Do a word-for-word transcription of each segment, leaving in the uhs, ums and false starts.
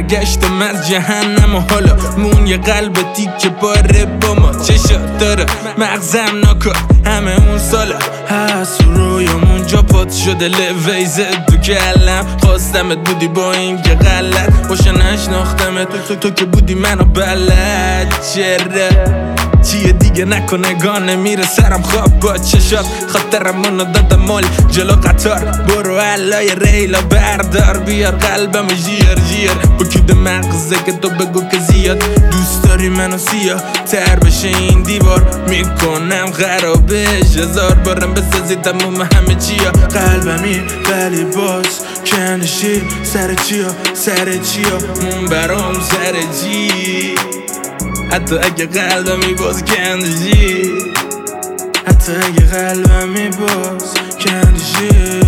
برگشتم از جهنم و حالا مون یه قلب تیکه پاره با ما چشات داره مغزم نکن همه اون ساله هست رویمون جا پات شده لویزه تو کلم خواستمت بودی با این که غلط باشه نشناختمت تو, تو که بودی منو بلد چره چیه دیگه نکنه گانه میره سرم خواب با چشات خاطرم اونو دادم مال جلو قطار برو علای ریلا بردار بیار قلبم جیر جیر با کود مغزه که تو بگو که زیاد دوست داری منو سیاه تر بشه این دیوار میکنم خرابش هزار بارم بسازی تموم همه چیا قلبمی ولی باز کنشی سر چیا سر چیا مون برام سر چی حتی اگه قلبمی باز کندشی حتی اگه قلبمی باز کندشی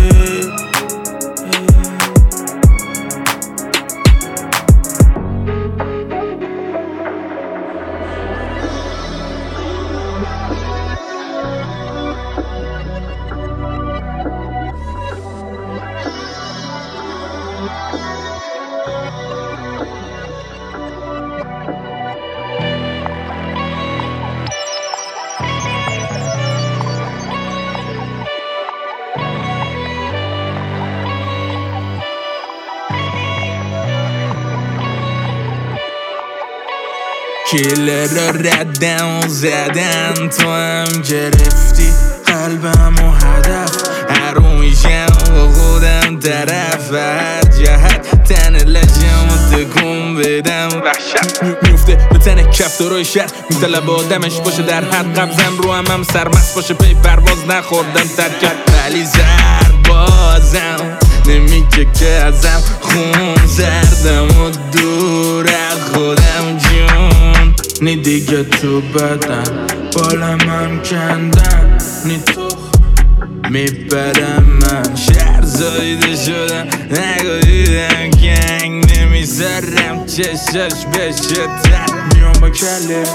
کیلر رو ردم و زدن تو هم گرفتی قلبم و هدف هر میشم و خودم طرف هر جهت تن لجم و تکون بدم وحشت میفته به تن کفت و روی شهر میطلب آدمش باشه در حد قبضم رو هم هم سرمست باشه پی پرواز نخوردم ترکت ولی زرد بازم نمیگه که ازم خون زردم و دور خودم جون نی دیگه تو بدن بالم هم کندن نی تو میبرم من شهر زایده شدم نگویدم کنگ نمیذارم چشاش بشه تر میام با کله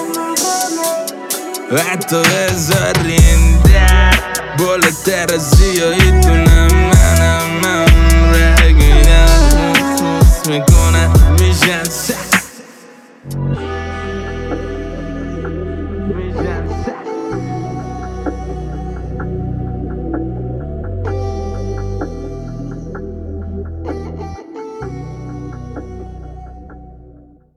حتی بذارین در بالاتر از زیایی تونم